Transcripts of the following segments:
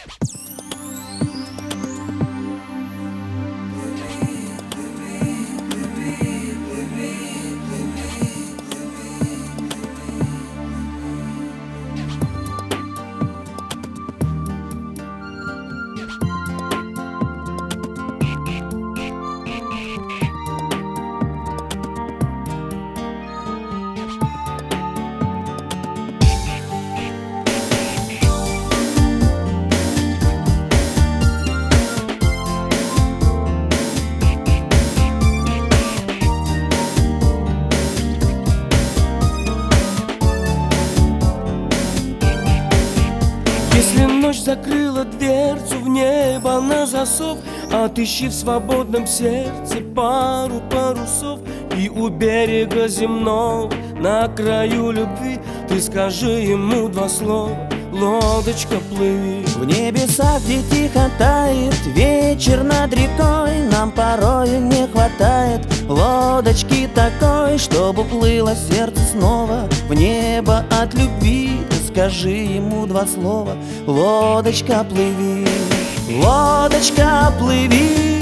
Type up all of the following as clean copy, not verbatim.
Если ночь закрыла дверцу в небо на засов, отыщи в свободном сердце пару парусов, и у берега земного на краю любви ты скажи ему два слова: лодочка, плыви. В небесах, где тихо тает вечер над рекой, нам порою не хватает лодочки такой, чтобы плыло сердце снова в небо от любви. Скажи ему два слова: лодочка, плыви. Лодочка, плыви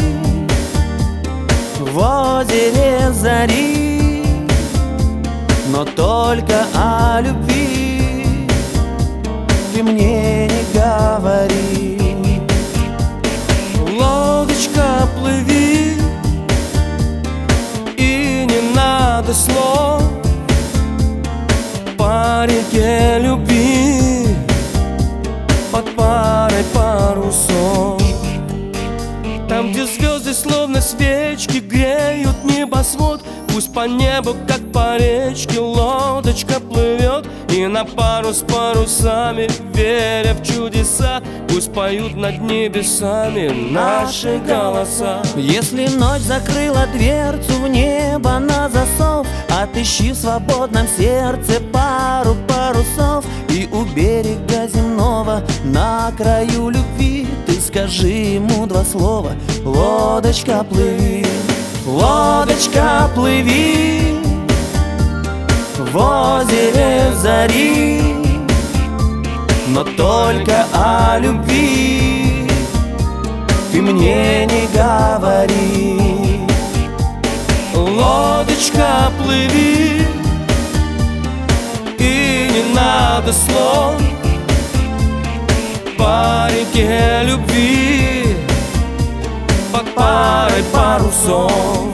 в озере зари, но только о любви ты мне не говори. Лодочка, плыви, и не надо слов по реке любви под парой парусов. Там, где звезды словно свечки греют небосвод, пусть по небу, как по речке, лодочка плывет, и на пару с парусами, веря в чудеса, пусть поют над небесами наши голоса. Если ночь закрыла дверцу в небо на засов, отыщи в свободном сердце пару парусов, и у берега земного на краю любви ты скажи ему два слова: лодочка, плыви. Лодочка, плыви в озере зари, но только о любви ты мне не говори. Лодочка, плыви, и не надо слов по реке любви под парой парусов.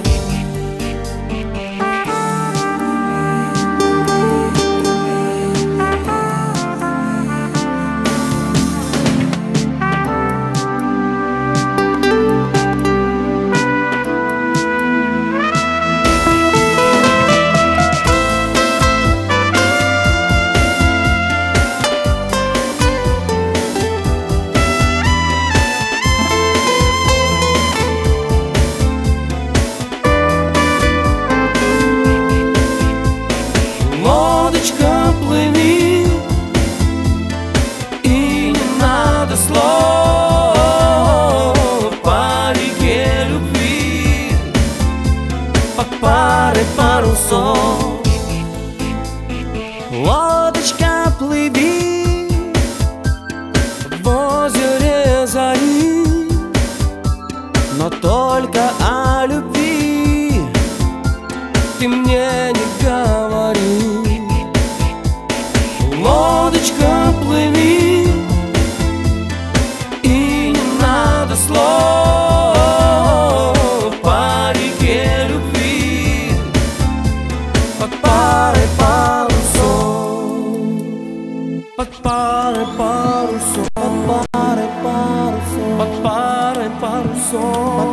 Лодочка, плыви, и не надо слов по реке любви под парой парусов. Лодочка, плыви В озере зари, но только о любви ты мне не говори. Лодочка, плыви, и не надо слов по реке любви под парой парусов. Под парой парусов. под парой парусов. Под парой парусов.